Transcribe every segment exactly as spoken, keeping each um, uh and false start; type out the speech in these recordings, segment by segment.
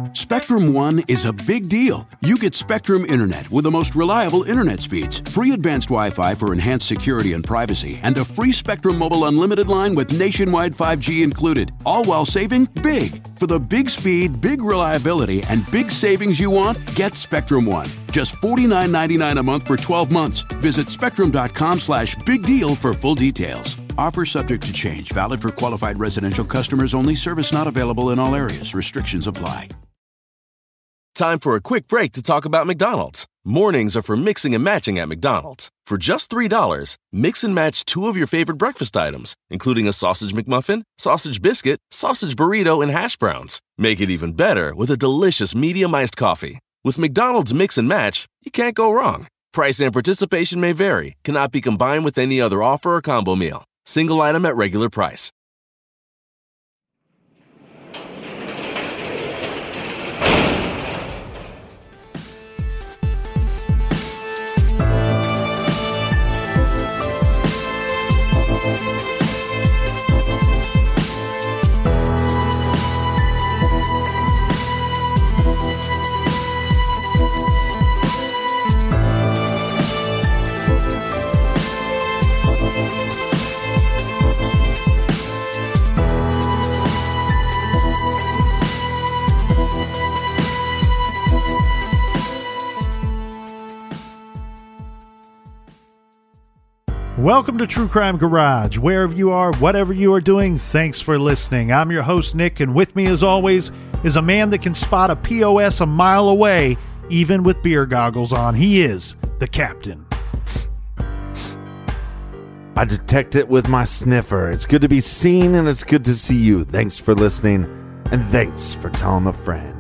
Spectrum One is a big deal. You get Spectrum Internet with the most reliable internet speeds, free advanced Wi-Fi for enhanced security and privacy, and a free Spectrum Mobile Unlimited line with nationwide five G included, all while saving big. For the big speed, big reliability, and big savings you want, get Spectrum One. Just forty-nine ninety-nine a month for twelve months. Visit spectrum.com slash big deal for full details. Offer subject to change. Valid for qualified residential customers only. Service not available in all areas. Restrictions apply. Time for a quick break to talk about McDonald's. Mornings are for mixing and matching at McDonald's. For just three dollars, mix and match two of your favorite breakfast items, including a sausage McMuffin, sausage biscuit, sausage burrito, and hash browns. Make it even better with a delicious medium iced coffee. With McDonald's Mix and Match, you can't go wrong. Price and participation may vary. Cannot be combined with any other offer or combo meal. Single item at regular price. Welcome to True Crime Garage. Wherever you are, whatever you are doing, thanks for listening. I'm your host, Nick, and with me, as always, is a man that can spot a P O S a mile away, even with beer goggles on. He is the Captain. I detect it with my sniffer. It's good to be seen, and it's good to see you. Thanks for listening, and thanks for telling a friend.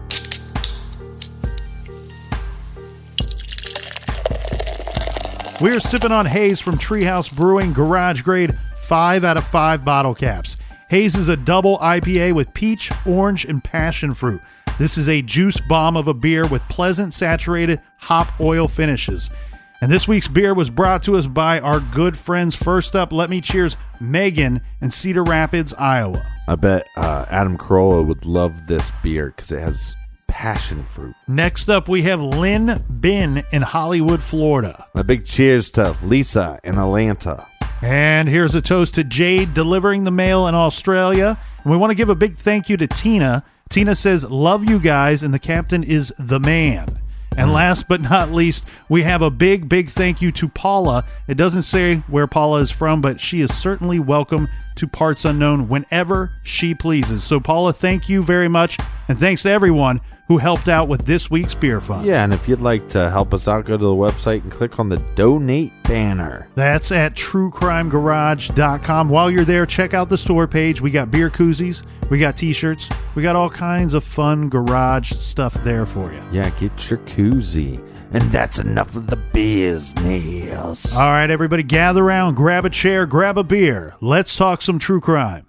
We're sipping on Haze from Treehouse Brewing, garage grade, five out of five bottle caps. Haze is a double I P A with peach, orange, and passion fruit. This is a juice bomb of a beer with pleasant, saturated hop oil finishes. And this week's beer was brought to us by our good friends. First up, let me cheers Megan in Cedar Rapids, Iowa. I bet uh, Adam Carolla would love this beer because it has passion fruit. Next up, we have Lynn Bin in Hollywood, Florida. A big cheers to Lisa in Atlanta. And here's a toast to Jade delivering the mail in Australia. And we want to give a big thank you to Tina. Tina says, love you guys, and the Captain is the man. And mm. last but not least, we have a big, big thank you to Paula. It doesn't say where Paula is from, but she is certainly welcome to Parts Unknown whenever she pleases. So, Paula, thank you very much. And thanks to everyone who helped out with this week's beer fund. Yeah, and if you'd like to help us out, go to the website and click on the donate banner. That's at true crime garage dot com. While you're there, check out the store page. We got beer koozies, we got t-shirts, we got all kinds of fun garage stuff there for you. Yeah, get your koozie. And that's enough of the business. All right, everybody, gather around, grab a chair, grab a beer. Let's talk some true crime.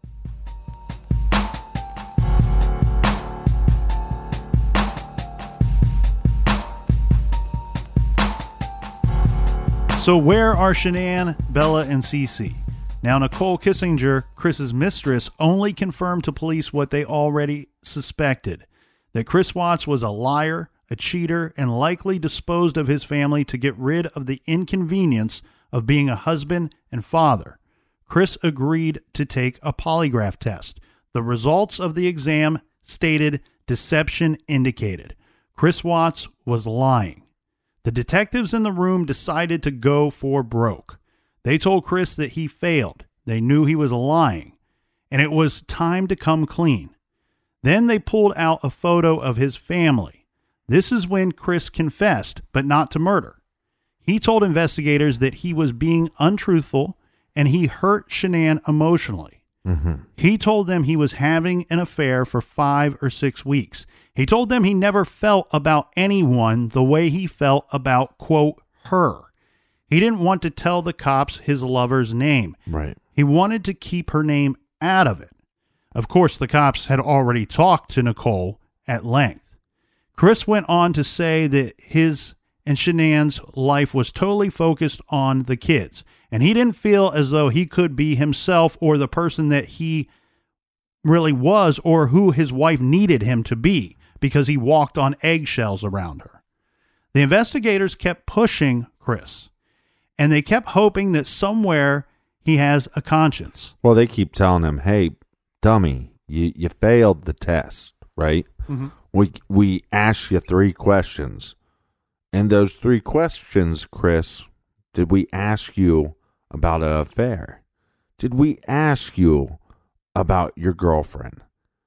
So where are Shanann, Bella, and Cece? Now, Nicole Kissinger, Chris's mistress, only confirmed to police what they already suspected, that Chris Watts was a liar, a cheater, and likely disposed of his family to get rid of the inconvenience of being a husband and father. Chris agreed to take a polygraph test. The results of the exam stated deception indicated. Chris Watts was lying. The detectives in the room decided to go for broke. They told Chris that he failed. They knew he was lying, and it was time to come clean. Then they pulled out a photo of his family. This is when Chris confessed, but not to murder. He told investigators that he was being untruthful and he hurt Shanann emotionally. Mm-hmm. He told them he was having an affair for five or six weeks. He told them he never felt about anyone the way he felt about, quote, her. He didn't want to tell the cops his lover's name. Right. He wanted to keep her name out of it. Of course, the cops had already talked to Nicole at length. Chris went on to say that his and Shanann's life was totally focused on the kids, and he didn't feel as though he could be himself or the person that he really was or who his wife needed him to be, because he walked on eggshells around her. The investigators kept pushing Chris, and they kept hoping that somewhere he has a conscience. Well, they keep telling him, hey, dummy, you, you failed the test, right? Mm-hmm. We, we asked you three questions. And those three questions, Chris, did we ask you about an affair? Did we ask you about your girlfriend?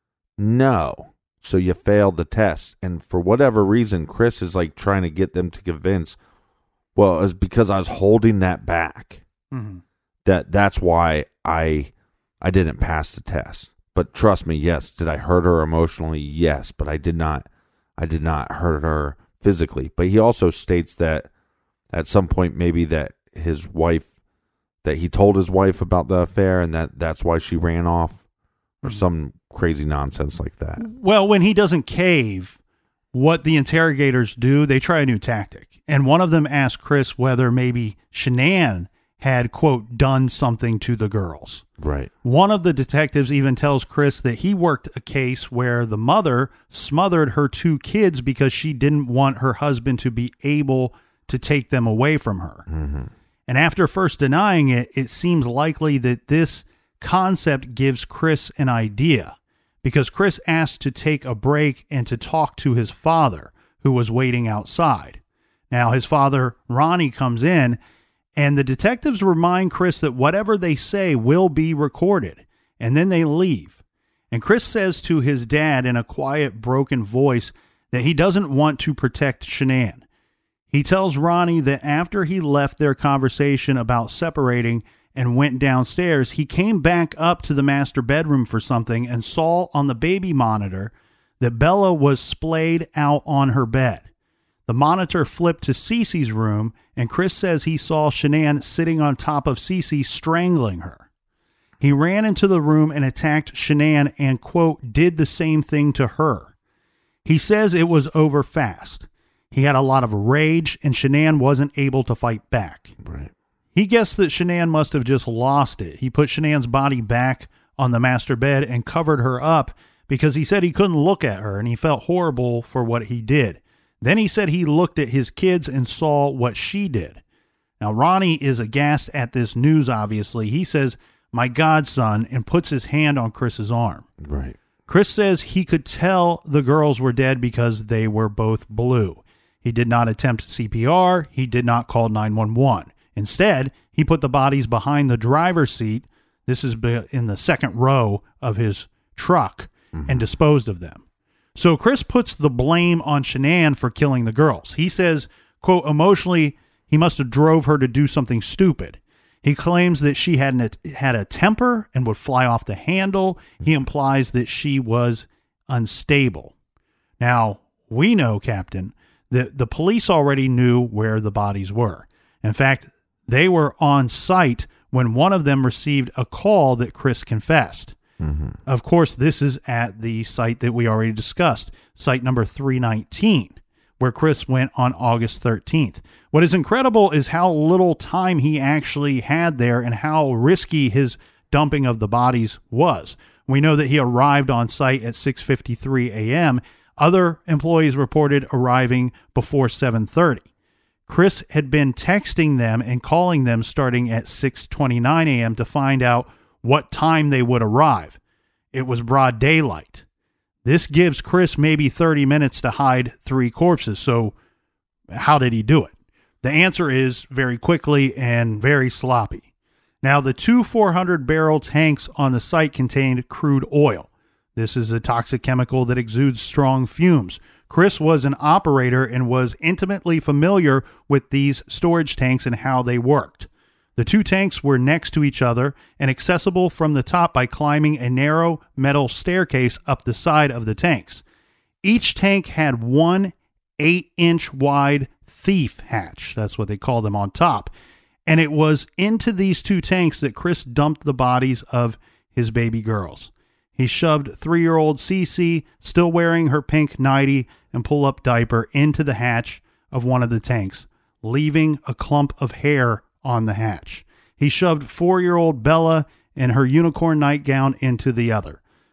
No. So you failed the test. And for whatever reason, Chris is like trying to get them to convince, well, it's because I was holding that back. Mm-hmm. That that's why I I didn't pass the test. But trust me, yes. Did I hurt her emotionally? Yes. But I did not I did not hurt her physically. But he also states that at some point maybe that his wife, that he told his wife about the affair and that that's why she ran off, or some crazy nonsense like that. Well, when he doesn't cave, what the interrogators do, they try a new tactic. And one of them asked Chris whether maybe Shanann had, quote, done something to the girls. Right. One of the detectives even tells Chris that he worked a case where the mother smothered her two kids because she didn't want her husband to be able to take them away from her. Mm-hmm. And after first denying it, it seems likely that this concept gives Chris an idea, because Chris asked to take a break and to talk to his father, who was waiting outside. Now, his father, Ronnie, comes in, and the detectives remind Chris that whatever they say will be recorded, and then they leave. And Chris says to his dad in a quiet, broken voice that he doesn't want to protect Shanann. He tells Ronnie that after he left their conversation about separating and went downstairs, he came back up to the master bedroom for something and saw on the baby monitor that Bella was splayed out on her bed. The monitor flipped to Cece's room, and Chris says he saw Shanann sitting on top of Cece, strangling her. He ran into the room and attacked Shanann and, quote, did the same thing to her. He says it was over fast. He had a lot of rage, and Shanann wasn't able to fight back. Right. He guessed that Shanann must have just lost it. He put Shanann's body back on the master bed and covered her up because he said he couldn't look at her, and he felt horrible for what he did. Then he said he looked at his kids and saw what she did. Now, Ronnie is aghast at this news, obviously. He says, my godson, and puts his hand on Chris's arm. Right. Chris says he could tell the girls were dead because they were both blue. He did not attempt C P R. He did not call nine one one. Instead, he put the bodies behind the driver's seat. This is in the second row of his truck, mm-hmm. and disposed of them. So Chris puts the blame on Shanann for killing the girls. He says, quote, emotionally, he must have drove her to do something stupid. He claims that she had, an, had a temper and would fly off the handle. He implies that she was unstable. Now, we know, Captain, that the police already knew where the bodies were. In fact, they were on site when one of them received a call that Chris confessed. Mm-hmm. Of course, this is at the site that we already discussed, site number three nineteen, where Chris went on August thirteenth. What is incredible is how little time he actually had there and how risky his dumping of the bodies was. We know that he arrived on site at six fifty-three a.m. Other employees reported arriving before seven thirty. Chris had been texting them and calling them starting at six twenty-nine a.m. to find out what time they would arrive. It was broad daylight. This gives Chris maybe thirty minutes to hide three corpses. So how did he do it? The answer is very quickly and very sloppy. Now, the two four hundred barrel tanks on the site contained crude oil. This is a toxic chemical that exudes strong fumes. Chris was an operator and was intimately familiar with these storage tanks and how they worked. The two tanks were next to each other and accessible from the top by climbing a narrow metal staircase up the side of the tanks. Each tank had one eight-inch wide thief hatch. That's what they call them on top. And it was into these two tanks that Chris dumped the bodies of his baby girls. He shoved three-year-old Cece, still wearing her pink nightie and pull-up diaper, into the hatch of one of the tanks, leaving a clump of hair on the hatch. He shoved four-year-old Bella in her unicorn nightgown into the other.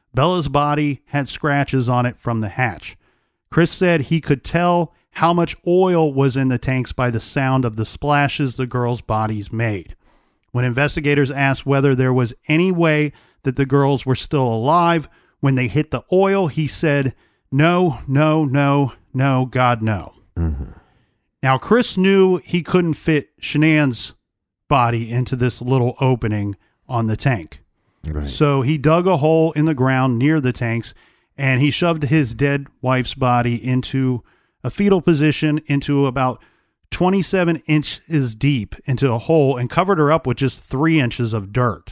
Bella's body had scratches on it from the hatch. Chris said he could tell how much oil was in the tanks by the sound of the splashes the girls' bodies made. When investigators asked whether there was any way that the girls were still alive when they hit the oil, he said, no, no, no, no, God, no. Mm-hmm. Now, Chris knew he couldn't fit Shanann's body into this little opening on the tank. Right. So he dug a hole in the ground near the tanks, and he shoved his dead wife's body into a fetal position into about twenty-seven inches deep into a hole and covered her up with just three inches of dirt.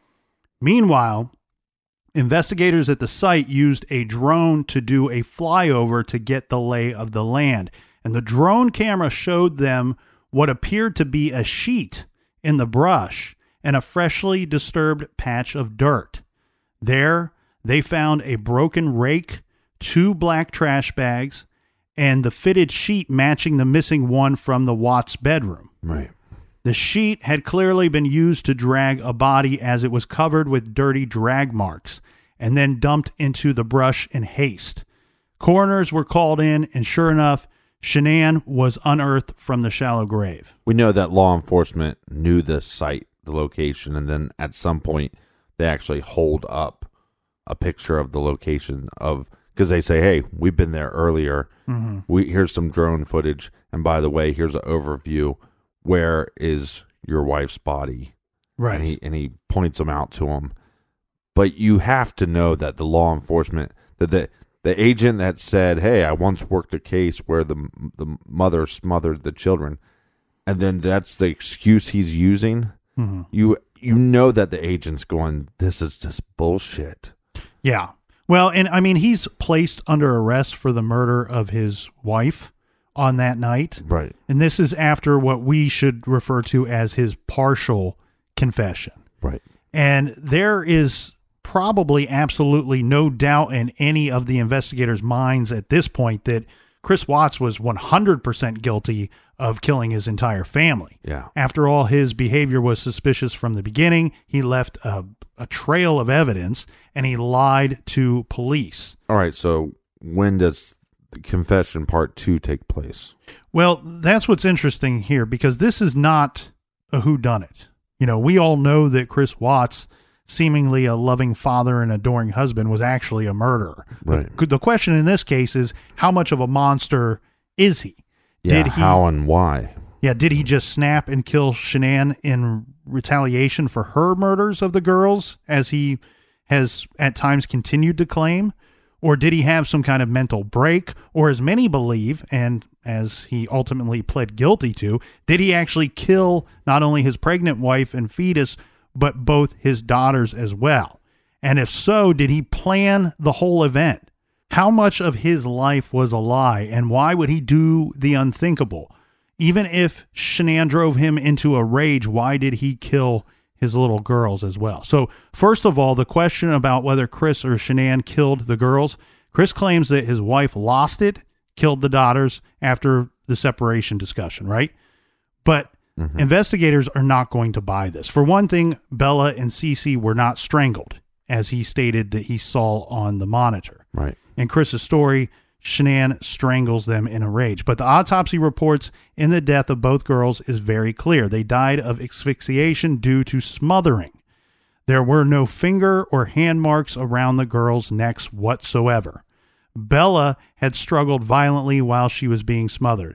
Meanwhile, investigators at the site used a drone to do a flyover to get the lay of the land. And the drone camera showed them what appeared to be a sheet in the brush and a freshly disturbed patch of dirt. There, they found a broken rake, two black trash bags, and the fitted sheet matching the missing one from the Watts bedroom. Right. The sheet had clearly been used to drag a body as it was covered with dirty drag marks and then dumped into the brush in haste. Coroners were called in, and sure enough, Shanann was unearthed from the shallow grave. We know that law enforcement knew the site, the location, and then at some point they actually hold up a picture of the location of, because they say, hey, we've been there earlier. Mm-hmm. We here's some drone footage, and by the way, here's an overview. Where is your wife's body? Right. And he and he points them out to him. But you have to know that the law enforcement, that the the agent that said, hey, I once worked a case where the the mother smothered the children, and then that's the excuse he's using. Mm-hmm. You you know that the agent's going, this is just bullshit. Yeah. Well, and I mean, he's placed under arrest for the murder of his wife on that night. Right. And this is after what we should refer to as his partial confession. Right. And there is probably absolutely no doubt in any of the investigators' minds at this point that Chris Watts was one hundred percent guilty of killing his entire family. Yeah. After all, his behavior was suspicious from the beginning. He left a, a trail of evidence, and he lied to police. All right, so when does the confession part two take place? Well, that's what's interesting here, because this is not a whodunit. You know, we all know that Chris Watts, seemingly a loving father and adoring husband, was actually a murderer. Right. The, the question in this case is, how much of a monster is he? Yeah, did he, how and why? Yeah, did he just snap and kill Shanann in retaliation for her murders of the girls, as he has at times continued to claim? Or did he have some kind of mental break? Or, as many believe, and as he ultimately pled guilty to, did he actually kill not only his pregnant wife and fetus, but both his daughters as well? And if so, did he plan the whole event? How much of his life was a lie, and why would he do the unthinkable? Even if Shanann drove him into a rage, why did he kill his little girls as well? So, first of all, the question about whether Chris or Shanann killed the girls. Chris claims that his wife lost it, killed the daughters after the separation discussion, right? But mm-hmm. investigators are not going to buy this. For one thing, Bella and Cece were not strangled, as he stated that he saw on the monitor. Right. In Chris's story, Shanann strangles them in a rage. But the autopsy reports in the death of both girls is very clear. They died of asphyxiation due to smothering. There were no finger or hand marks around the girls' necks whatsoever. Bella had struggled violently while she was being smothered.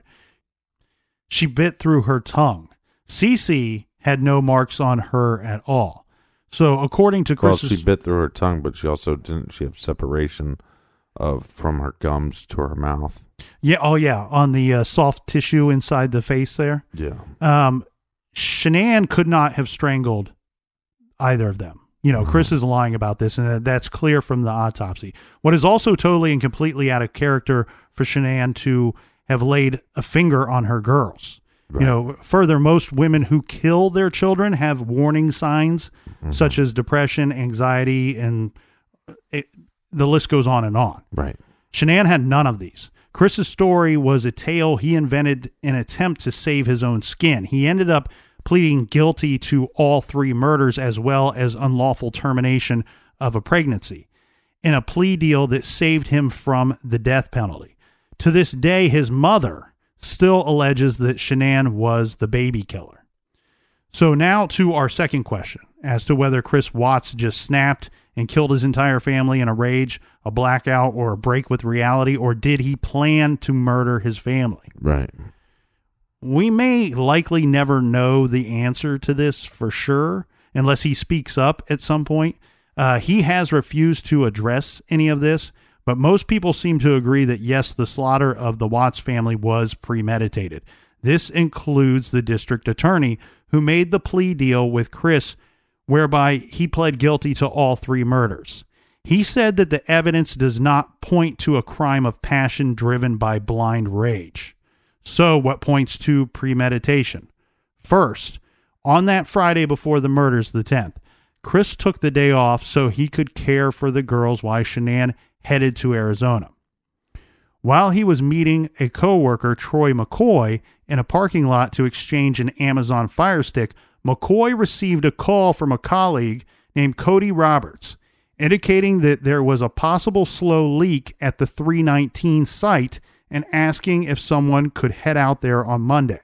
She bit through her tongue. Cece had no marks on her at all. So according to Chris's... Well, she bit through her tongue, but she also didn't she have separation of from her gums to her mouth. Yeah, oh yeah, on the uh, soft tissue inside the face there. Yeah. Um, Shanann could not have strangled either of them. You know, mm-hmm. Chris is lying about this, and that's clear from the autopsy. What is also totally and completely out of character for Shanann to have laid a finger on her girls. Right. You know, further, most women who kill their children have warning signs mm-hmm. such as depression, anxiety, and it, the list goes on and on. Right. Shanann had none of these. Chris's story was a tale he invented in an attempt to save his own skin. He ended up pleading guilty to all three murders as well as unlawful termination of a pregnancy. in a plea deal that saved him from the death penalty. To this day, his mother still alleges that Shanann was the baby killer. So now to our second question as to whether Chris Watts just snapped and killed his entire family in a rage, a blackout, or a break with reality, or did he plan to murder his family? Right. We may likely never know the answer to this for sure unless he speaks up at some point. Uh, he has refused to address any of this, but most people seem to agree that yes, the slaughter of the Watts family was premeditated. This includes the district attorney who made the plea deal with Chris, whereby he pled guilty to all three murders. He said that the evidence does not point to a crime of passion driven by blind rage. So what points to premeditation? First, on that Friday before the murders, the tenth, Chris took the day off so he could care for the girls while Shanann headed to Arizona. While he was meeting a coworker, Troy McCoy, in a parking lot to exchange an Amazon Fire Stick, McCoy received a call from a colleague named Cody Roberts, indicating that there was a possible slow leak at the three nineteen site and asking if someone could head out there on Monday.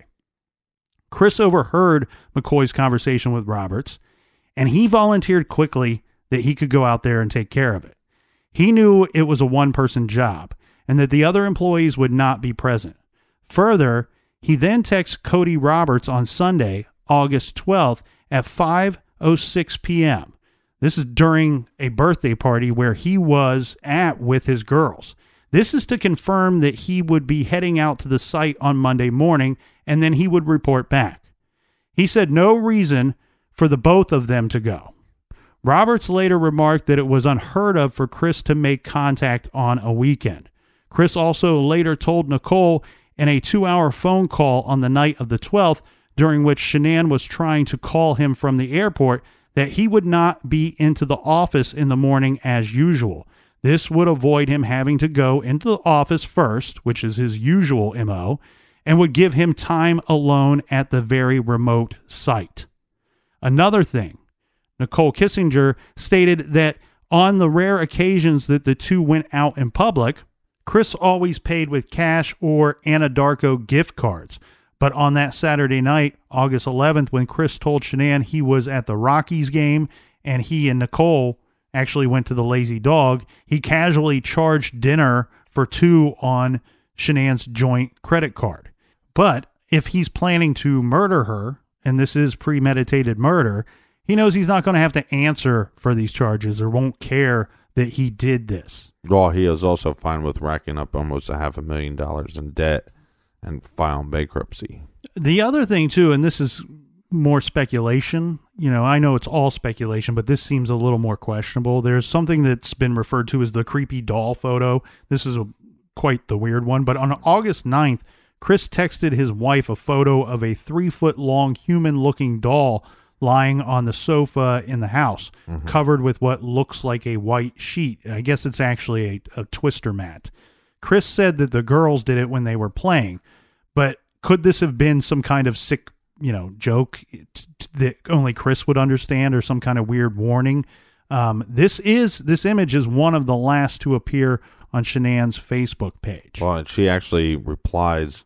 Chris overheard McCoy's conversation with Roberts, and he volunteered quickly that he could go out there and take care of it. He knew it was a one-person job and that the other employees would not be present. Further, he then texts Cody Roberts on Sunday, August twelfth at five oh six p.m. This is during a birthday party where he was at with his girls. This is to confirm that he would be heading out to the site on Monday morning, and then he would report back. He said no reason for the both of them to go. Roberts later remarked that it was unheard of for Chris to make contact on a weekend. Chris also later told Nicole in a two-hour phone call on the night of the twelfth, during which Shanann was trying to call him from the airport, that he would not be into the office in the morning as usual. This would avoid him having to go into the office first, which is his usual M O, and would give him time alone at the very remote site. Another thing, Nicole Kissinger stated that on the rare occasions that the two went out in public, Chris always paid with cash or Anadarko gift cards. But on that Saturday night, August eleventh, when Chris told Shanann he was at the Rockies game and he and Nicole actually went to the Lazy Dog, he casually charged dinner for two on Shanann's joint credit card. But if he's planning to murder her, and this is premeditated murder, he knows he's not going to have to answer for these charges or won't care that he did this. Well, he is also fine with racking up almost a half a million dollars in debt and filing bankruptcy. The other thing, too, and this is more speculation, you know, I know it's all speculation, but this seems a little more questionable. There's something that's been referred to as the creepy doll photo. This is a, quite the weird one, but on August ninth, Chris texted his wife a photo of a three-foot-long human-looking doll lying on the sofa in the house, mm-hmm. covered with what looks like a white sheet. I guess it's actually a, a twister mat. Chris said that the girls did it when they were playing, but could this have been some kind of sick, you know, joke t- t- that only Chris would understand, or some kind of weird warning? Um, this is this image is one of the last to appear on Shanann's Facebook page. Well, and she actually replies,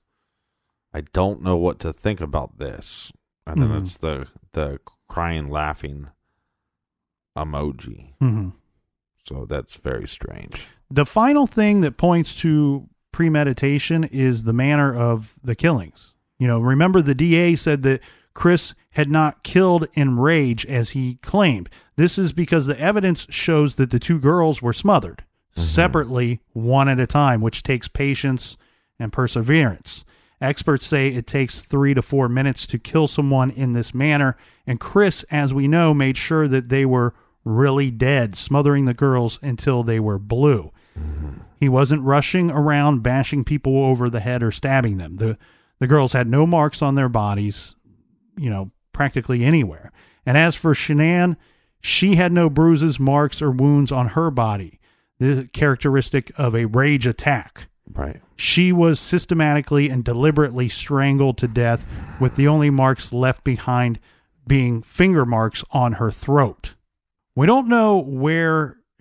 "I don't know what to think about this," and then mm-hmm. it's the the crying, laughing emoji. Mm-hmm. So that's very strange. The final thing that points to premeditation is the manner of the killings. You know, remember the D A said that Chris had not killed in rage as he claimed. This is because the evidence shows that the two girls were smothered mm-hmm. separately, one at a time, which takes patience and perseverance. Experts say it takes three to four minutes to kill someone in this manner, and Chris, as we know, made sure that they were really dead, smothering the girls until they were blue. Mm-hmm. He wasn't rushing around bashing people over the head or stabbing them. The the girls had no marks on their bodies, you know, practically anywhere. And as for Shanann, she had no bruises, marks, or wounds on her body, the characteristic of a rage attack. Right. She was systematically and deliberately strangled to death, with the only marks left behind being finger marks on her throat. We don't know where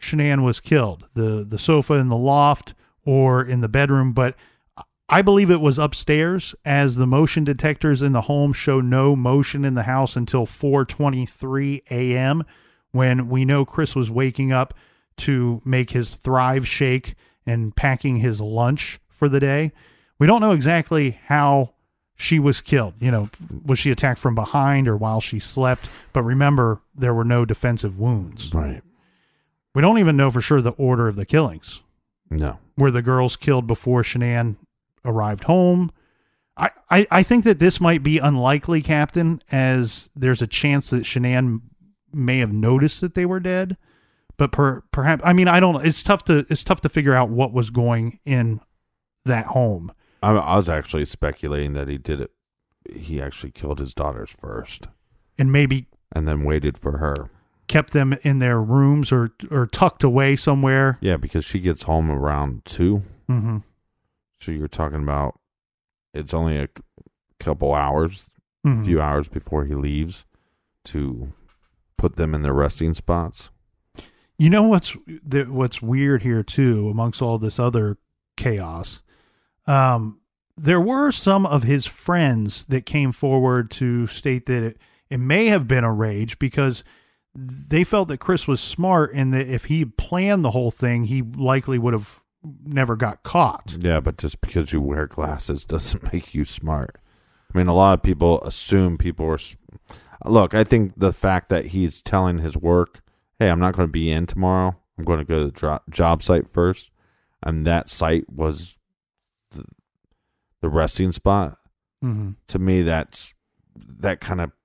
Shanann was killed, the the sofa in the loft or in the bedroom, but I believe it was upstairs, as the motion detectors in the home show no motion in the house until four twenty-three a.m. when we know Chris was waking up to make his Thrive shake and packing his lunch for the day. We don't know exactly how she was killed. You know, was she attacked from behind or while she slept? But remember, there were no defensive wounds. Right. We don't even know for sure the order of the killings. No. Were the girls killed before Shanann arrived home? I, I, I think that this might be unlikely, Captain, as there's a chance that Shanann may have noticed that they were dead. But per, perhaps, I mean, I don't know. It's tough to it's tough to figure out what was going in that home. I, I was actually speculating that he did it. He actually killed his daughters first, and maybe and then waited for her. Kept them in their rooms or or tucked away somewhere. Yeah, because she gets home around two. Mm-hmm. So you're talking about it's only a couple hours, a Mm-hmm. few hours before he leaves to put them in their resting spots. You know what's the, what's weird here too, amongst all this other chaos. Um, there were some of his friends that came forward to state that it, it may have been a rage because they felt that Chris was smart and that if he planned the whole thing, he likely would have never got caught. Yeah, but just because you wear glasses doesn't make you smart. I mean, a lot of people assume people are. Look, I think the fact that he's telling his work, hey, I'm not going to be in tomorrow. I'm going to go to the dro- job site first. And that site was the, the resting spot. Mm-hmm. To me, that's that kind of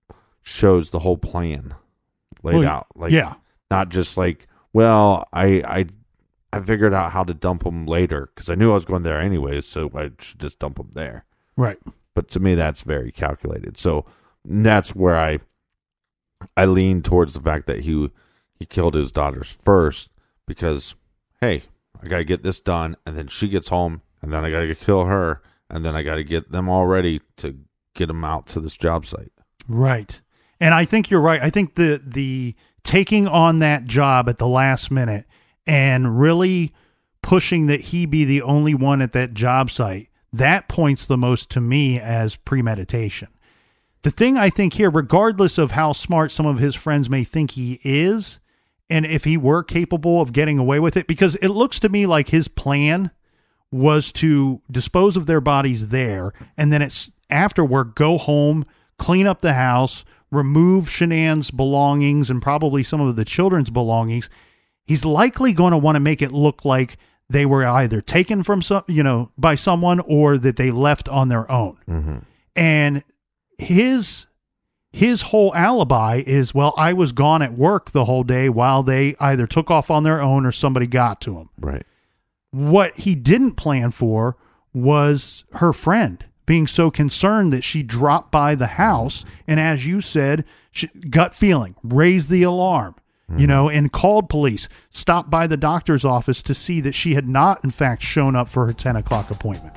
shows the whole plan laid Well, out. Like, yeah. Not just like, well, I I I figured out how to dump them later because I knew I was going there anyway, so I should just dump them there. Right. But to me, that's very calculated. So that's where I I lean towards the fact that he he killed his daughters first because, hey, I got to get this done, and then she gets home, and then I got to kill her, and then I got to get them all ready to get them out to this job site. Right. And I think you're right. I think the the taking on that job at the last minute and really pushing that he be the only one at that job site, that points the most to me as premeditation. The thing I think here, regardless of how smart some of his friends may think he is, and if he were capable of getting away with it, because it looks to me like his plan was to dispose of their bodies there, and then it's afterward, go home, clean up the house, remove Shanann's belongings and probably some of the children's belongings. He's likely going to want to make it look like they were either taken from some, you know, by someone or that they left on their own. Mm-hmm. And his his whole alibi is, well, I was gone at work the whole day while they either took off on their own or somebody got to him. Right. What he didn't plan for was her friend being so concerned that she dropped by the house. And as you said, she, gut feeling, raised the alarm, mm-hmm. you know, and called police, stopped by the doctor's office to see that she had not, in fact, shown up for her ten o'clock appointment.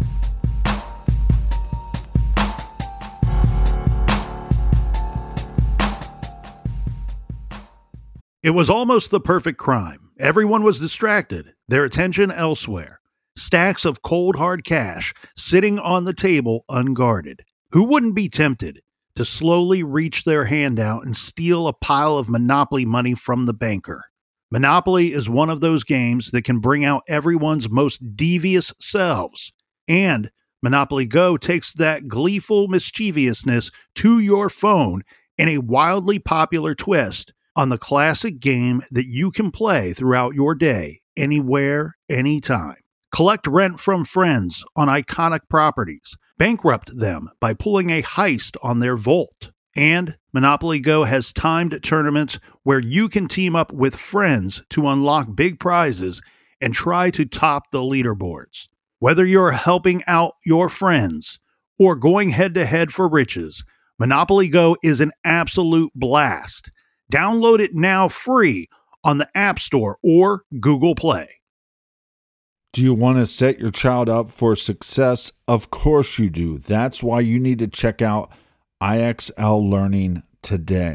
It was almost the perfect crime. Everyone was distracted, their attention elsewhere. Stacks of cold hard cash sitting on the table unguarded. Who wouldn't be tempted to slowly reach their hand out and steal a pile of Monopoly money from the banker? Monopoly is one of those games that can bring out everyone's most devious selves. And Monopoly Go takes that gleeful mischievousness to your phone in a wildly popular twist on the classic game that you can play throughout your day, anywhere, anytime. Collect rent from friends on iconic properties. Bankrupt them by pulling a heist on their vault. And Monopoly Go has timed tournaments where you can team up with friends to unlock big prizes and try to top the leaderboards. Whether you're helping out your friends or going head-to-head for riches, Monopoly Go is an absolute blast. Download it now free on the App Store or Google Play. Do you want to set your child up for success? Of course you do. That's why you need to check out I X L Learning today.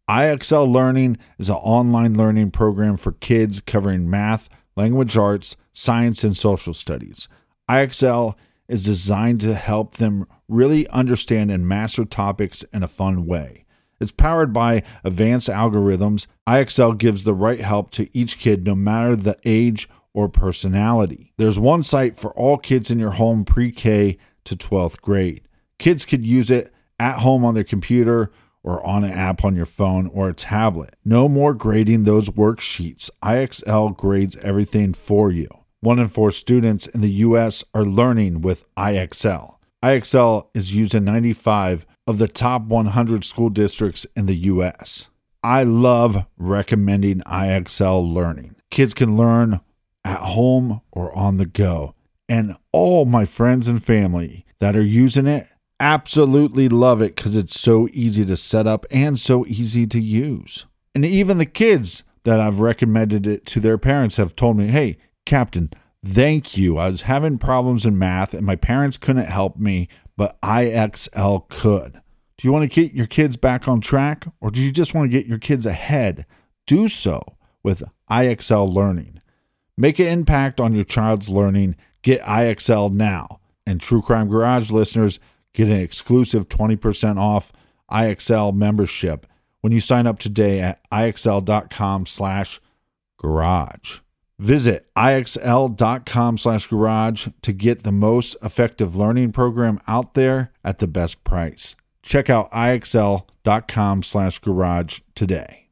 I X L Learning is an online learning program for kids covering math, language arts, science, and social studies. I X L is designed to help them really understand and master topics in a fun way. It's powered by advanced algorithms. I X L gives the right help to each kid, no matter the age or personality. There's one site for all kids in your home pre-K to twelfth grade. Kids could use it at home on their computer or on an app on your phone or a tablet. No more grading those worksheets. I X L grades everything for you. One in four students in the U S are learning with I X L. I X L is used in ninety-five of the top one hundred school districts in the U S. I love recommending I X L Learning. Kids can learn at home or on the go. And all my friends and family that are using it absolutely love it because it's so easy to set up and so easy to use. And even the kids that I've recommended it to their parents have told me, hey, Captain, thank you. I was having problems in math and my parents couldn't help me, but I X L could. Do you want to get your kids back on track, or do you just want to get your kids ahead? Do so with I X L Learning. Make an impact on your child's learning. Get I X L now. And True Crime Garage listeners get an exclusive twenty percent off I X L membership when you sign up today at IXL.com slash garage. Visit IXL.com slash garage to get the most effective learning program out there at the best price. Check out IXL.com slash garage today.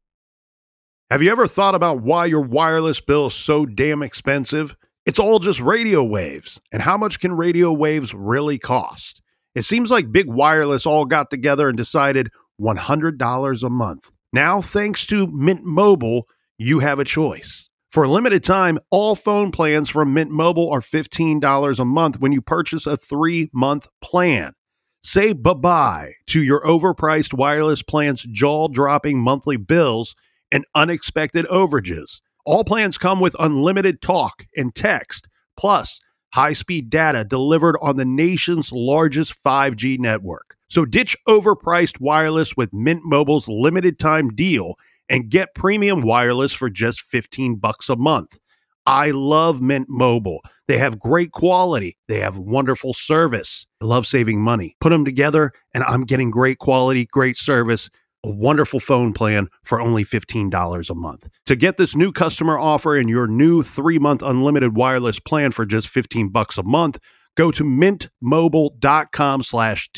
Have you ever thought about why your wireless bill is so damn expensive? It's all just radio waves. And how much can radio waves really cost? It seems like Big Wireless all got together and decided one hundred dollars a month. Now, thanks to Mint Mobile, you have a choice. For a limited time, all phone plans from Mint Mobile are fifteen dollars a month when you purchase a three-month plan. Say bye-bye to your overpriced wireless plan's jaw-dropping monthly bills and unexpected overages. All plans come with unlimited talk and text, plus high-speed data delivered on the nation's largest five G network. So ditch overpriced wireless with Mint Mobile's limited-time deal and get premium wireless for just fifteen bucks a month. I love Mint Mobile. They have great quality. They have wonderful service. I love saving money. Put them together, and I'm getting great quality, great service, a wonderful phone plan for only fifteen dollars a month. To get this new customer offer and your new three-month unlimited wireless plan for just fifteen bucks a month, go to mintmobile.com slash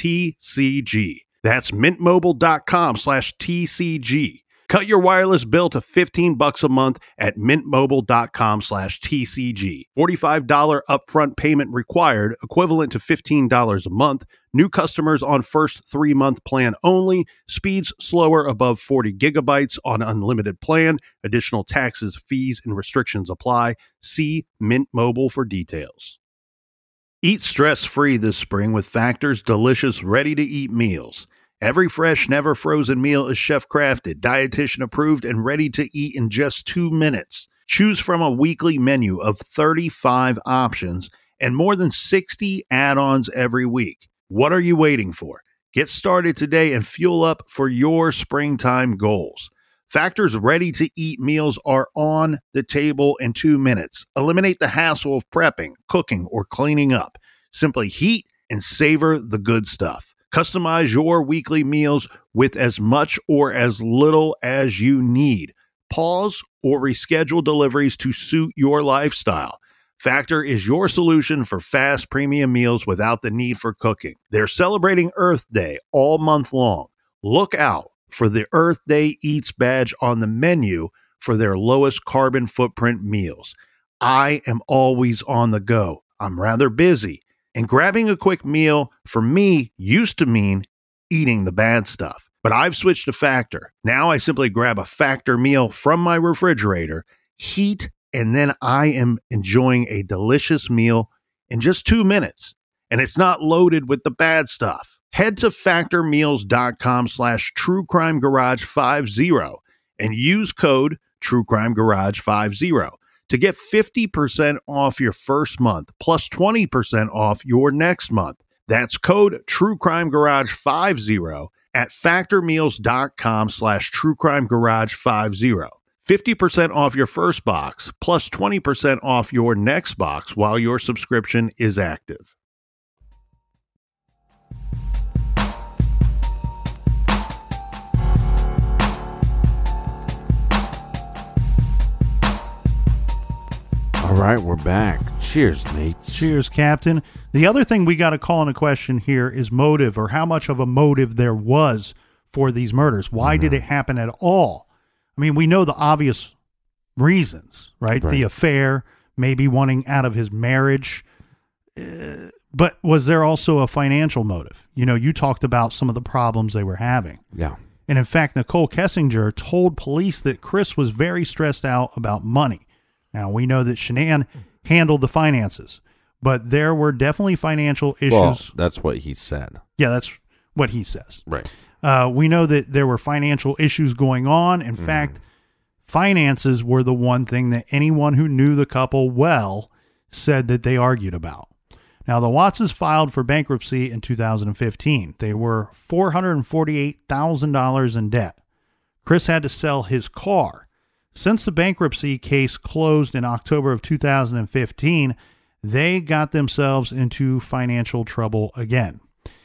TCG. That's mintmobile.com slash TCG. Cut your wireless bill to fifteen bucks a month at mintmobile.com slash TCG. forty-five dollars upfront payment required, equivalent to fifteen dollars a month. New customers on first three-month plan only. Speeds slower above forty gigabytes on unlimited plan. Additional taxes, fees, and restrictions apply. See Mint Mobile for details. Eat stress-free this spring with Factor's delicious, ready-to-eat meals. Every fresh, never frozen meal is chef-crafted, dietitian approved, and ready to eat in just two minutes. Choose from a weekly menu of thirty-five options and more than sixty add-ons every week. What are you waiting for? Get started today and fuel up for your springtime goals. Factor's ready-to-eat meals are on the table in two minutes. Eliminate the hassle of prepping, cooking, or cleaning up. Simply heat and savor the good stuff. Customize your weekly meals with as much or as little as you need. Pause or reschedule deliveries to suit your lifestyle. Factor is your solution for fast premium meals without the need for cooking. They're celebrating Earth Day all month long. Look out for the Earth Day Eats badge on the menu for their lowest carbon footprint meals. I am always on the go. I'm rather busy. And grabbing a quick meal, for me, used to mean eating the bad stuff. But I've switched to Factor. Now I simply grab a Factor meal from my refrigerator, heat, and then I am enjoying a delicious meal in just two minutes. And it's not loaded with the bad stuff. Head to factormeals.com slash truecrimegarage50 and use code truecrimegarage50. to get fifty percent off your first month, plus twenty percent off your next month. That's code TrueCrimeGarage50 at factormeals.com slash truecrimegarage50. fifty percent off your first box, plus twenty percent off your next box while your subscription is active. All right, we're back. Cheers, mates. Cheers, Captain. The other thing we got to call into question here is motive, or how much of a motive there was for these murders. Why mm-hmm. did it happen at all? I mean, we know the obvious reasons, right? right. The affair, maybe wanting out of his marriage. Uh, but was there also a financial motive? You know, you talked about some of the problems they were having. Yeah. And in fact, Nicole Kessinger told police that Chris was very stressed out about money. Now, we know that Shanann handled the finances, but there were definitely financial issues. Well, that's what he said. Yeah, that's what he says. Right. Uh, we know that there were financial issues going on. In mm. fact, finances were the one thing that anyone who knew the couple well said that they argued about. Now, the Wattses filed for bankruptcy in two thousand fifteen. They were four hundred forty-eight thousand dollars in debt. Chris had to sell his car. Since the bankruptcy case closed in October of two thousand fifteen, they got themselves into financial trouble again.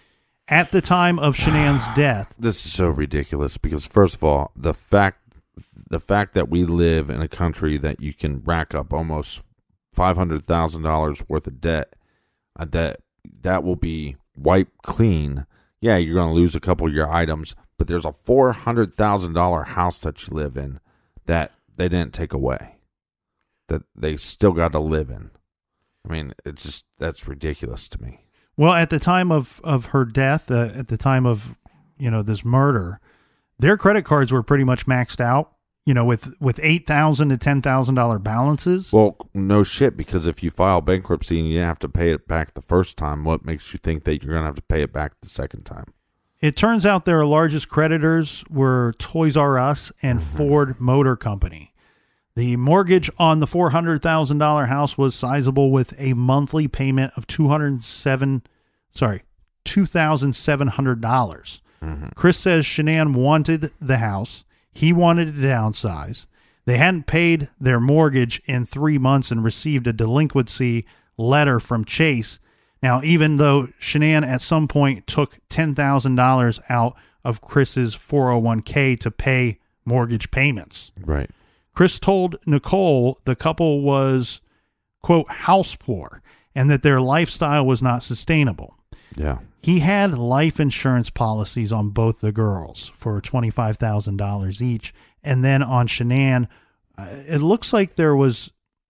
At the time of Shanann's death... This is so ridiculous because, first of all, the fact the fact that we live in a country that you can rack up almost five hundred thousand dollars worth of debt, uh, that that will be wiped clean. Yeah, you're going to lose a couple of your items, but there's a four hundred thousand dollars house that you live in that they didn't take away, that they still got to live in. I mean, it's just, that's ridiculous to me. Well, at the time of, of her death, uh, at the time of, you know, this murder, their credit cards were pretty much maxed out, you know, with, with eight thousand dollars to ten thousand dollars balances. Well, no shit, because if you file bankruptcy and you have to pay it back the first time, what makes you think that you're going to have to pay it back the second time? It turns out their largest creditors were Toys R Us and mm-hmm. Ford Motor Company. The mortgage on the four hundred thousand dollars house was sizable with a monthly payment of two hundred seven, sorry, two thousand seven hundred dollars. Mm-hmm. Chris says Shanann wanted the house. He wanted to downsize. They hadn't paid their mortgage in three months and received a delinquency letter from Chase. Now, even though Shanann at some point took ten thousand dollars out of Chris's four oh one k to pay mortgage payments. Right. Chris told Nicole the couple was, quote, house poor and that their lifestyle was not sustainable. Yeah. He had life insurance policies on both the girls for twenty-five thousand dollars each. And then on Shanann, uh, it looks like there was,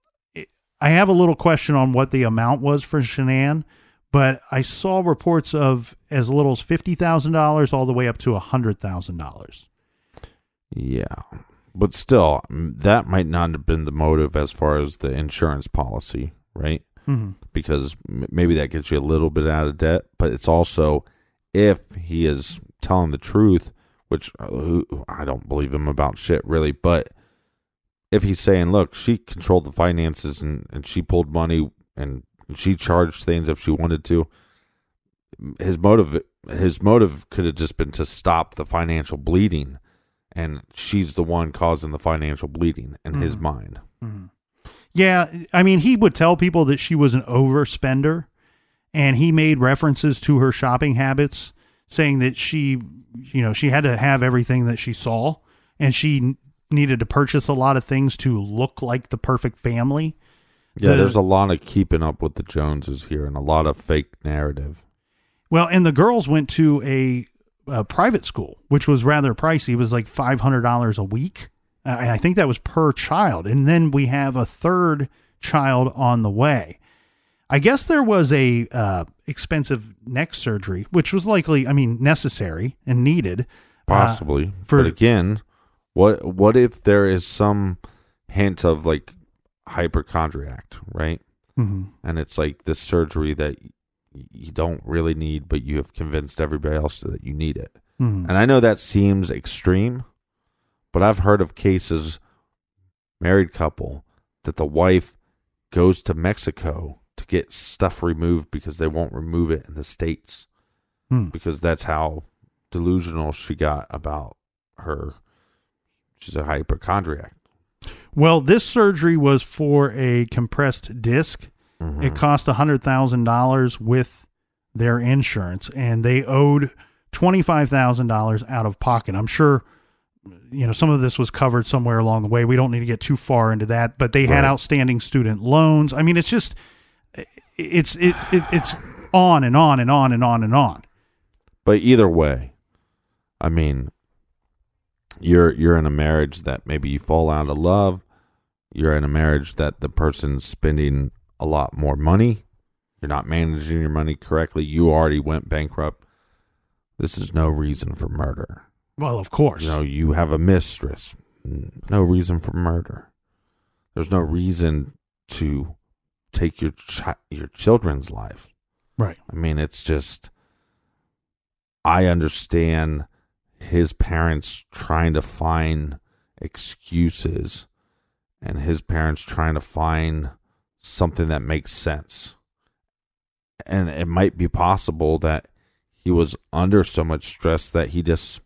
I have a little question on what the amount was for Shanann, but I saw reports of as little as fifty thousand dollars all the way up to one hundred thousand dollars. Yeah. But still, that might not have been the motive as far as the insurance policy, right? Mm-hmm. Because m- maybe that gets you a little bit out of debt, but it's also if he is telling the truth, which uh, I don't believe him about shit really, but if he's saying, look, she controlled the finances and, and she pulled money and she charged things if she wanted to, his motive, his motive could have just been to stop the financial bleeding. And she's the one causing the financial bleeding in mm-hmm. his mind. Mm-hmm. Yeah, I mean, he would tell people that she was an overspender, and he made references to her shopping habits, saying that she, you know, she had to have everything that she saw, and she needed to purchase a lot of things to look like the perfect family. Yeah, the, there's a lot of keeping up with the Joneses here, and a lot of fake narrative. Well, and the girls went to a Uh, private school, which was rather pricey. It was like five hundred dollars a week. Uh, and I think that was per child. And then we have a third child on the way. I guess there was a uh, expensive neck surgery, which was likely, I mean, necessary and needed. Possibly. Uh, for, but again, what what if there is some hint of like hypochondriac, right? Mm-hmm. And it's like this surgery that you don't really need, but you have convinced everybody else that you need it. Mm-hmm. And I know that seems extreme, but I've heard of cases, married couple, that the wife goes to Mexico to get stuff removed because they won't remove it in the States. Mm. Because that's how delusional she got about her. She's a hypochondriac. Well, this surgery was for a compressed disc. Mm-hmm. It cost one hundred thousand dollars with their insurance, and they owed twenty-five thousand dollars out of pocket. I'm sure, you know, some of this was covered somewhere along the way. We don't need to get too far into that, but they had right. outstanding student loans. I mean, it's just, it's, it's, it's, it's on and on and on and on and on. But either way, I mean, you're, you're in a marriage that maybe you fall out of love. You're in a marriage that the person's spending a lot more money. You're not managing your money correctly. You already went bankrupt. This is no reason for murder. Well, of course. You know, you have a mistress. No reason for murder. There's no reason to take your chi- your children's life. Right. I mean, it's just, I understand his parents trying to find excuses and his parents trying to find something that makes sense. And it might be possible that he was under so much stress that he just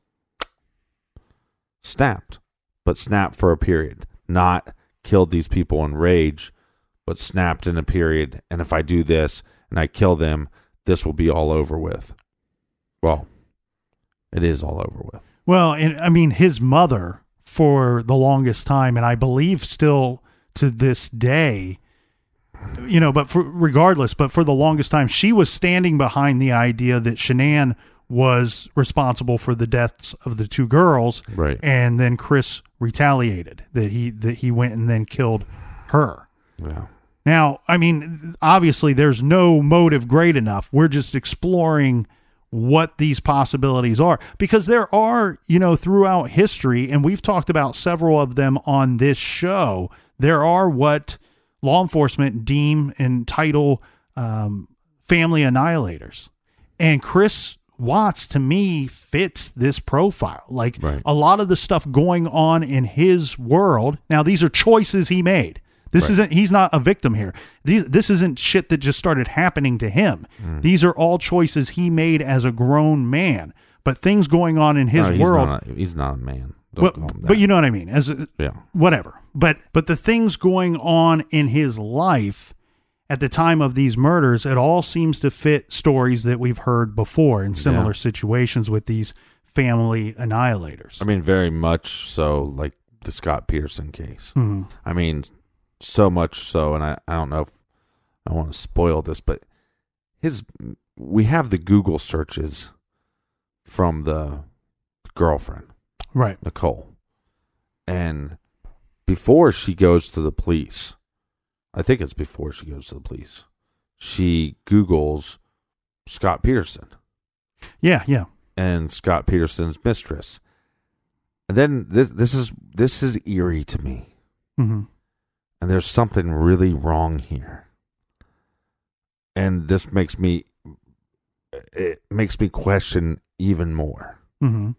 snapped, but snapped for a period, not killed these people in rage, but snapped in a period. And if I do this and I kill them, this will be all over with. Well, it is all over with. Well, and I mean, his mother for the longest time, and I believe still to this day, you know, but for, regardless, but for the longest time, she was standing behind the idea that Shanann was responsible for the deaths of the two girls. Right. And then Chris retaliated, that he, that he went and then killed her. Yeah. Now, I mean, obviously there's no motive great enough. We're just exploring what these possibilities are, because there are, you know, throughout history, and we've talked about several of them on this show, there are what law enforcement deem and title um, family annihilators. And Chris Watts, to me, fits this profile. Like right. a lot of the stuff going on in his world. Now, these are choices he made. This right. isn't, he's not a victim here. These, this isn't shit that just started happening to him. Mm. These are all choices he made as a grown man. But things going on in his no, he's world. Not a, he's not a man. But, but you know what I mean? As a, yeah. Whatever. But but the things going on in his life at the time of these murders, it all seems to fit stories that we've heard before in similar yeah. situations with these family annihilators. I mean, very much so, like the Scott Peterson case. Mm-hmm. I mean, so much so, and I, I don't know if I want to spoil this, but his we have the Google searches from the girlfriend. Right. Nicole. And before she goes to the police, I think it's before she goes to the police, she Googles Scott Peterson. Yeah, yeah. And Scott Peterson's mistress. And then this this is this is eerie to me. Mm-hmm. And there's something really wrong here. And this makes me it makes me question even more. Mm-hmm.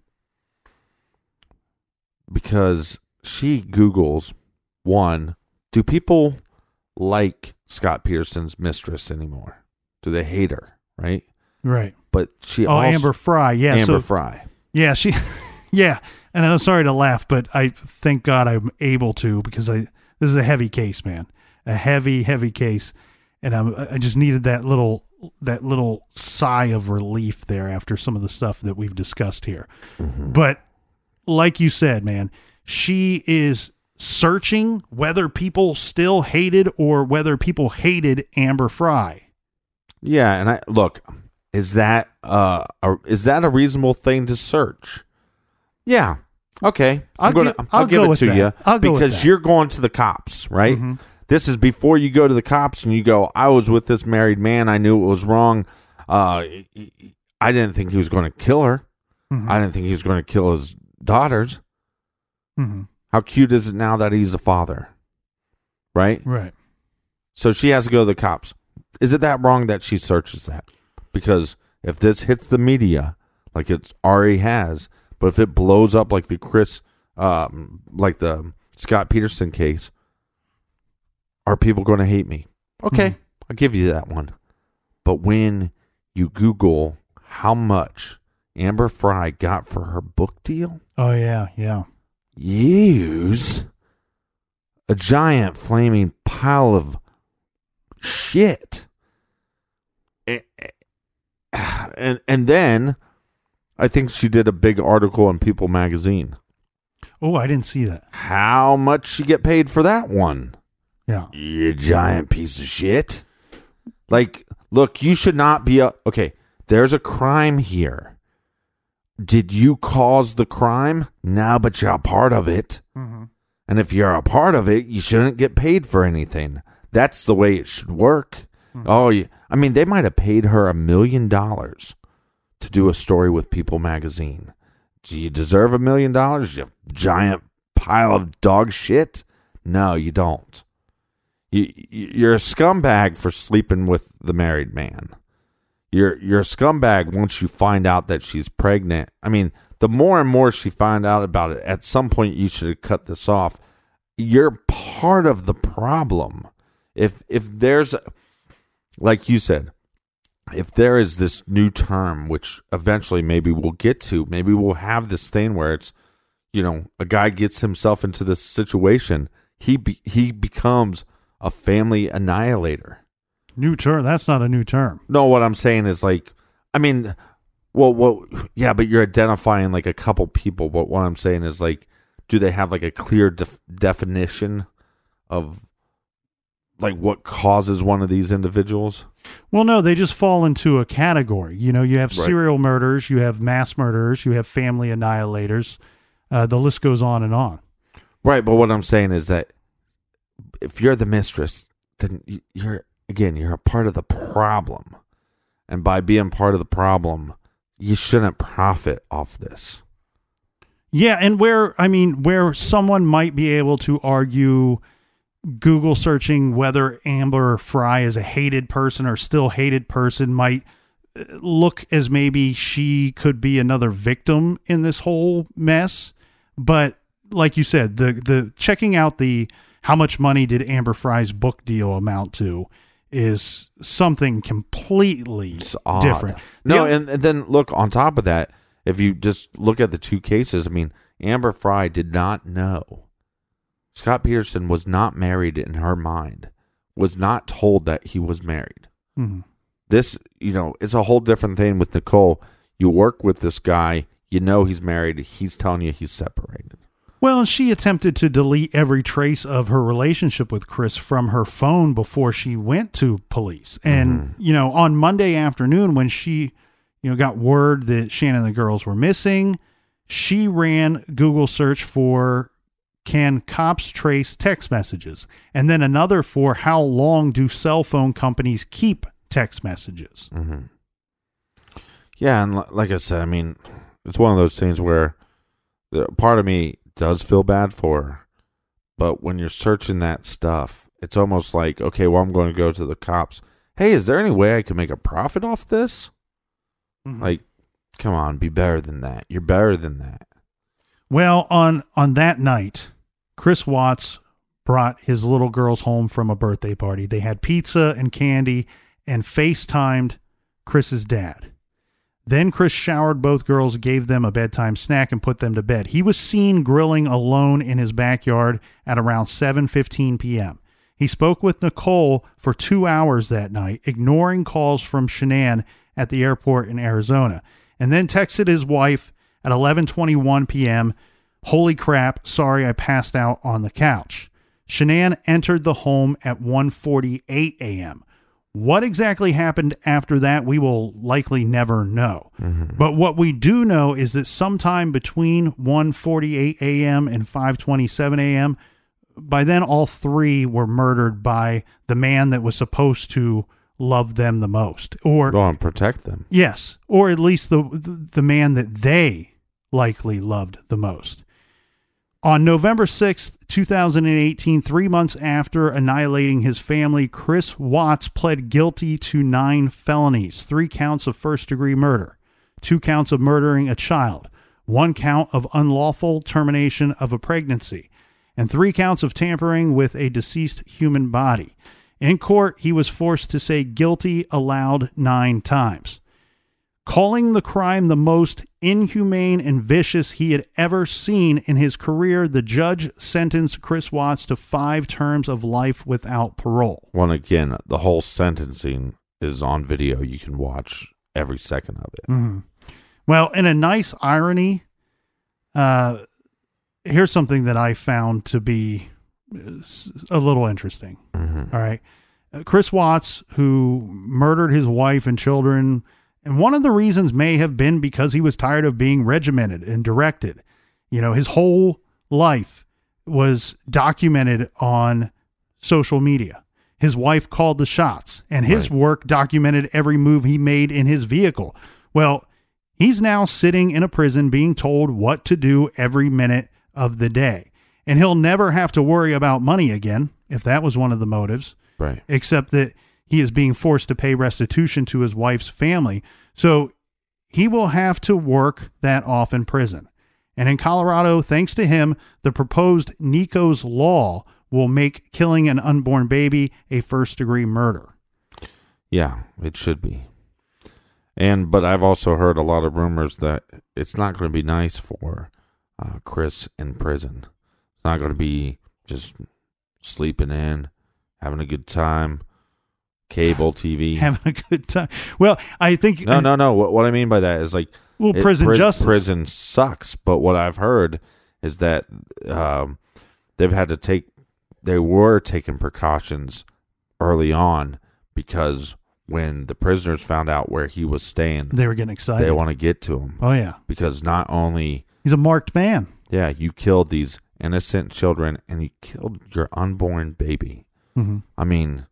Because she Googles, one, do people like Scott Peterson's mistress anymore? Do they hate her, right? Right. But she oh, also... Amber Fry, yeah. Amber so, Fry. Yeah, she... Yeah, and I'm sorry to laugh, but I thank God I'm able to, because I this is a heavy case, man. A heavy, heavy case. And I'm, I just needed that little that little sigh of relief there after some of the stuff that we've discussed here. Mm-hmm. But like you said, man, she is searching whether people still hated or whether people hated Amber Fry. Yeah, and I look, is that uh a, is that a reasonable thing to search? Yeah. Okay. I'm I'll gonna give, I'll, I'll give go it to that. you I'll go because you're going to the cops, right? Mm-hmm. This is before you go to the cops and you go, I was with this married man. I knew it was wrong. Uh, I didn't think he was going to kill her. Mm-hmm. I didn't think he was going to kill his daughters. Mm-hmm. How cute is it now that he's a father? Right? Right. So she has to go to the cops. Is it that wrong that she searches that? Because if this hits the media, like it already has, but if it blows up like the Chris, um, like the Scott Peterson case, are people going to hate me? Okay, mm-hmm. I'll give you that one. But when you Google how much Amber Frey got for her book deal? Oh, yeah, yeah. Use a giant flaming pile of shit. And, and, and then I think she did a big article in People magazine. Oh, I didn't see that. How much she get paid for that one? Yeah. You giant piece of shit. Like, look, you should not be a... Okay, there's a crime here. Did you cause the crime? No, but you're a part of it. Mm-hmm. And if you're a part of it, you shouldn't get paid for anything. That's the way it should work. Mm-hmm. Oh, yeah. I mean, they might have paid her a million dollars to do a story with People magazine. Do you deserve a million dollars, you giant pile of dog shit? No, you don't. You, you're a scumbag for sleeping with the married man. You're you're a scumbag once you find out that she's pregnant. I mean, the more and more she find out about it, at some point you should have cut this off. You're part of the problem. If if there's, like you said, if there is this new term, which eventually maybe we'll get to, maybe we'll have this thing where it's, you know, a guy gets himself into this situation, he be, he becomes a family annihilator. New term? That's not a new term. No, what I'm saying is like, I mean, well, well, yeah, but you're identifying like a couple people. But what I'm saying is like, do they have like a clear def- definition of like what causes one of these individuals? Well, no, they just fall into a category. You know, you have Right. serial murders, you have mass murderers, you have family annihilators. Uh, the list goes on and on. Right, but what I'm saying is that if you're the mistress, then you're, again, you're a part of the problem. And by being part of the problem, you shouldn't profit off this. Yeah, and where, I mean, where someone might be able to argue Google searching whether Amber Frey is a hated person or still hated person might look as maybe she could be another victim in this whole mess. But like you said, the the checking out the how much money did Amber Frey's book deal amount to is something completely It's odd. different. No, The- and, and then look, on top of that, if you just look at the two cases, I mean, Amber Frey did not know. Scott Peterson was not married in her mind, was not told that he was married. Mhm. This, you know, it's a whole different thing with Nicole. You work with this guy, you know he's married, he's telling you he's separated. Well, and she attempted to delete every trace of her relationship with Chris from her phone before she went to police. And, Mm-hmm. you know, on Monday afternoon when she, you know, got word that Shannon and the girls were missing, she ran Google search for can cops trace text messages? And then another for how long do cell phone companies keep text messages? Mm-hmm. Yeah, and l- like I said, I mean, it's one of those things where the part of me does feel bad for her, but when you're searching that stuff, it's almost like, okay, well, I'm going to go to the cops. Hey, is there any way I can make a profit off this? Mhm. Like, come on, be better than that. You're better than that. Well, on on that night, Chris Watts brought his little girls home from a birthday party. They had pizza and candy and FaceTimed Chris's dad. Then Chris showered both girls, gave them a bedtime snack, and put them to bed. He was seen grilling alone in his backyard at around seven fifteen p.m. He spoke with Nicole for two hours that night, ignoring calls from Shanann at the airport in Arizona, and then texted his wife at eleven twenty-one p.m., "Holy crap, sorry I passed out on the couch." Shanann entered the home at one forty-eight a.m. What exactly happened after that, we will likely never know. Mm-hmm. But what we do know is that sometime between one forty-eight a.m. and five twenty-seven a.m., by then all three were murdered by the man that was supposed to love them the most. Or Go and protect them. yes, or at least the the man that they likely loved the most. On November sixth, twenty eighteen, three months after annihilating his family, Chris Watts pled guilty to nine felonies, three counts of first-degree murder, two counts of murdering a child, one count of unlawful termination of a pregnancy, and three counts of tampering with a deceased human body. In court, he was forced to say guilty aloud nine times. Calling the crime the most inhumane and vicious he had ever seen in his career, the judge sentenced Chris Watts to five terms of life without parole. Well, again, the whole sentencing is on video. You can watch every second of it. Mm-hmm. Well, in a nice irony, uh, here's something that I found to be a little interesting. Mm-hmm. All right. Uh, Chris Watts, who murdered his wife and children, and one of the reasons may have been because he was tired of being regimented and directed. You know, his whole life was documented on social media. His wife called the shots, and his Right. work documented every move he made in his vehicle. Well, he's now sitting in a prison being told what to do every minute of the day. And he'll never have to worry about money again, if that was one of the motives. Right. Except that he is being forced to pay restitution to his wife's family. So he will have to work that off in prison. And in Colorado, thanks to him, the proposed Nico's Law will make killing an unborn baby a first-degree murder. Yeah, it should be. And but I've also heard a lot of rumors that it's not going to be nice for uh, Chris in prison. It's not going to be just sleeping in, having a good time, cable T V. Having a good time. Well, I think... No, no, no. What, what I mean by that is like... Well, it- prison pri- justice. Prison sucks, but what I've heard is that um, they've had to take... They were taking precautions early on because when the prisoners found out where he was staying, They were getting excited. they want to get to him. Oh, yeah. Because not only... He's a marked man. Yeah, you killed these innocent children and you killed your unborn baby. Mm-hmm. I mean...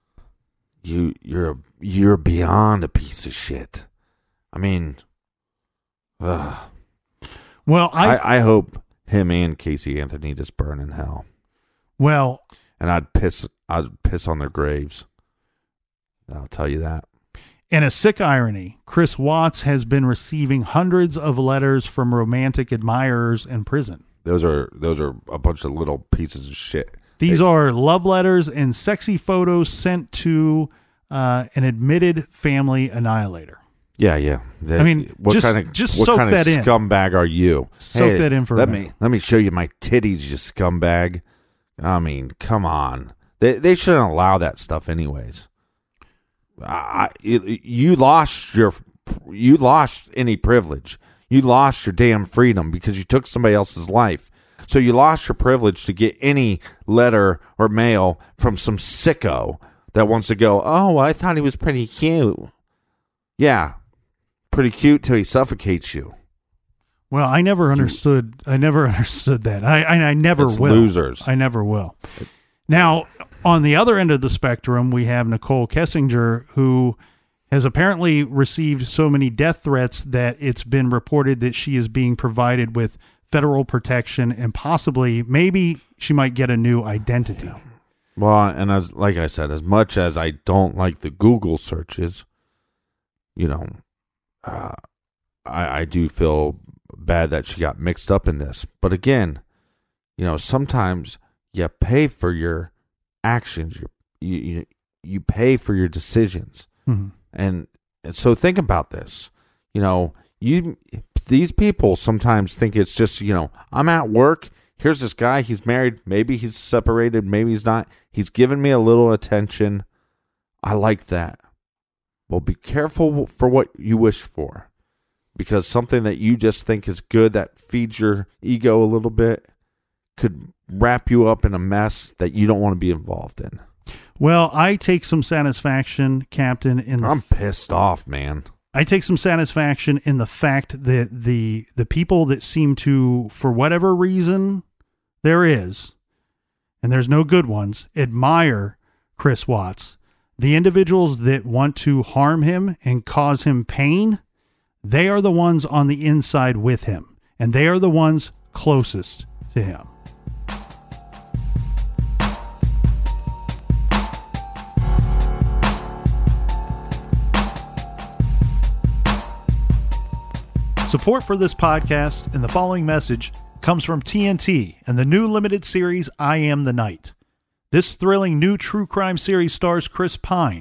You you're you're beyond a piece of shit. I mean, ugh. Well, I... I I hope him and Casey Anthony just burn in hell, well... and I'd piss I'd piss on their graves. I'll tell you that. In a sick irony, Chris Watts has been receiving hundreds of letters from romantic admirers in prison. Those are those are a bunch of little pieces of shit. These They- are love letters and sexy photos sent to uh, an admitted family annihilator. Yeah, yeah. They- I mean, what just- kind of just what soak kind that of in. scumbag are you? Soak that in for a let minute. me let me show you my titties, you scumbag. I mean, come on. They they shouldn't allow that stuff, anyways. I, you, you lost your you lost any privilege. You lost your damn freedom because you took somebody else's life. So you lost your privilege to get any letter or mail from some sicko that wants to go, oh, I thought he was pretty cute. Yeah, pretty cute till he suffocates you. Well, I never understood. I never understood that. I I, I never It's will. losers. I never will. Now, on the other end of the spectrum, we have Nicole Kessinger, who has apparently received so many death threats that it's been reported that she is being provided with federal protection and possibly, maybe she might get a new identity. Well, and as like I said, as much as I don't like the Google searches, you know, uh, I, I do feel bad that she got mixed up in this. But again, you know, sometimes you pay for your actions. You you you pay for your decisions, Mhm. and, and so think about this. You know, you these people sometimes think it's just, you know, I'm at work. Here's this guy. He's married. Maybe he's separated. Maybe he's not. He's giving me a little attention. I like that. Well, be careful for what you wish for, because something that you just think is good that feeds your ego a little bit could wrap you up in a mess that you don't want to be involved in. Well, I take some satisfaction, Captain, in the I'm pissed off, man. I take some satisfaction in the fact that the the people that seem to, for whatever reason there is, and there's no good ones, admire Chris Watts. The individuals that want to harm him and cause him pain, they are the ones on the inside with him, and they are the ones closest to him. Support for this podcast and the following message comes from T N T and the new limited series I Am the Night. This thrilling new true crime series stars Chris Pine,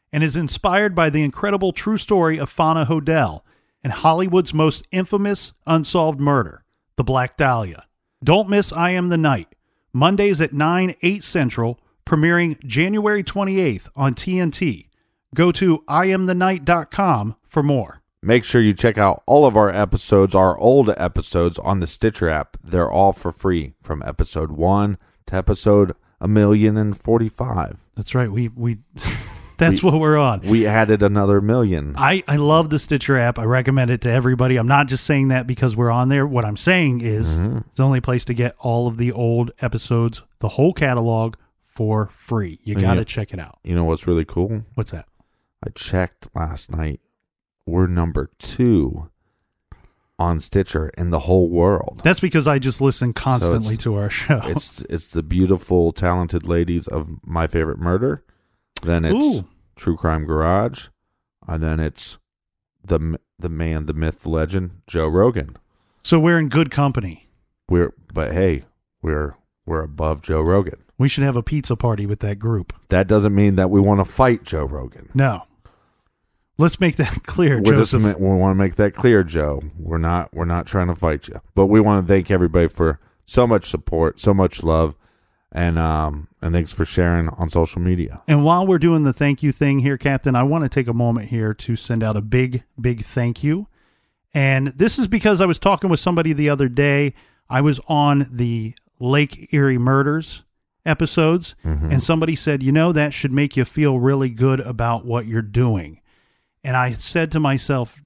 and is inspired by the incredible true story of Fauna Hodel and Hollywood's most infamous unsolved murder, the Black Dahlia. Don't miss I Am the Night, Mondays at nine, eight Central, premiering January twenty-eighth on T N T. Go to I am the night dot com for more. Make sure you check out all of our episodes, our old episodes, on the Stitcher app. They're all for free, from episode one to episode a million and forty-five. That's right. We we that's We- what we're on. We added another million. I, I love the Stitcher app. I recommend it to everybody. I'm not just saying that because we're on there. What I'm saying is Mm-hmm. it's the only place to get all of the old episodes, the whole catalog, for free. You And got to you- check it out. You know what's really cool? What's that? I checked last night. We're number two on Stitcher in the whole world. That's because I just listen constantly it's- to our show. It's it's the beautiful, talented ladies of My Favorite Murder. Then it's Ooh. True Crime Garage, and then it's the the man, the myth, the legend, Joe Rogan. So we're in good company. We're but hey, we're we're above Joe Rogan. We should have a pizza party with that group. That doesn't mean that we want to fight Joe Rogan. No. Let's make that clear, We're just, Joseph. we want to make that clear, Joe. We're not we're not trying to fight you, but we want to thank everybody for so much support, so much love, and um and thanks for sharing on social media. And while we're doing the thank you thing here, Captain, I want to take a moment here to send out a big, big thank you. And this is because I was talking with somebody the other day. I was on the Lake Erie Murders episodes, Mm-hmm. and somebody said, you know, that should make you feel really good about what you're doing. And I said to myself,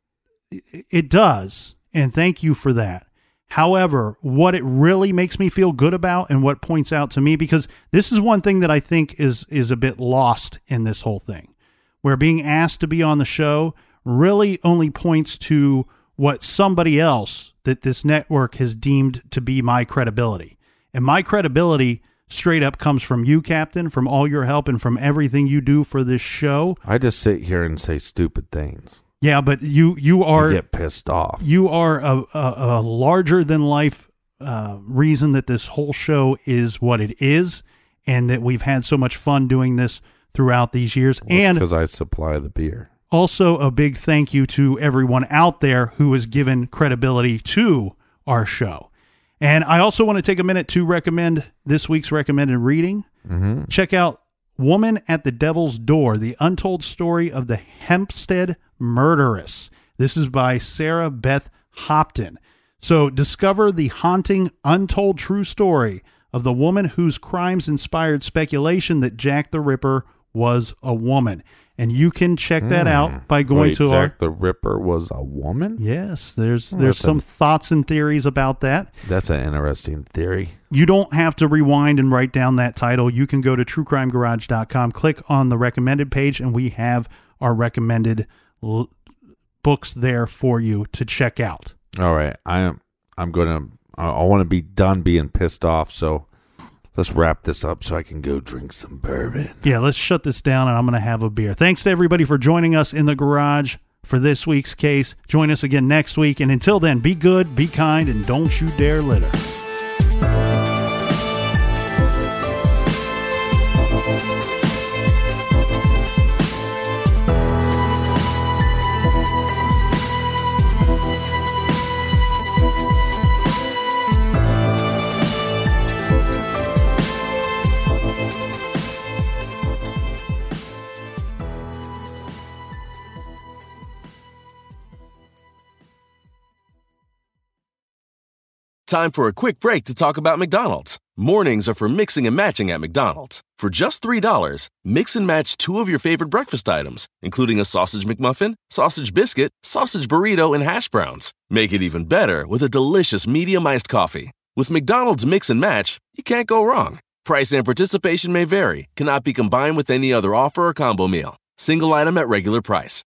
it does, and thank you for that. However, what it really makes me feel good about and what points out to me, because this is one thing that I think is is a bit lost in this whole thing, where being asked to be on the show really only points to what somebody else that this network has deemed to be my credibility. And my credibility straight up comes from you, Captain, from all your help and from everything you do for this show. I just sit here and say stupid things. Yeah, but you you are You get pissed off. you are a, a, a larger than life uh, reason that this whole show is what it is, and that we've had so much fun doing this throughout these years. And because I supply the beer. also a big thank you to everyone out there who has given credibility to our show. And I also want to take a minute to recommend this week's recommended reading. Mm-hmm. Check out Woman at the Devil's Door, The Untold Story of the Hempstead Murderess. This is by Sarah Beth Hopton. So discover the haunting, untold true story of the woman whose crimes inspired speculation that Jack the Ripper was a woman. And you can check that out by going Wait, to Jack our... the Ripper was a woman? Yes, there's Oh, there's that's some a- thoughts and theories about that. That's an interesting theory. You don't have to rewind and write down that title. You can go to true crime garage dot com, click on the recommended page, and we have our recommended l- books there for you to check out. All right, I am. I'm gonna. I, I want to be done being pissed off. So let's wrap this up so I can go drink some bourbon. Yeah, let's shut this down, and I'm going to have a beer. Thanks to everybody for joining us in the garage for this week's case. Join us again next week, and until then, be good, be kind, and don't you dare litter. Time for a quick break to talk about McDonald's. Mornings are for mixing and matching at McDonald's. For just three dollars, mix and match two of your favorite breakfast items, including a sausage McMuffin, sausage biscuit, sausage burrito, and hash browns. Make it even better with a delicious medium iced coffee. With McDonald's Mix and Match, you can't go wrong. Price and participation may vary, cannot be combined with any other offer or combo meal. Single item at regular price.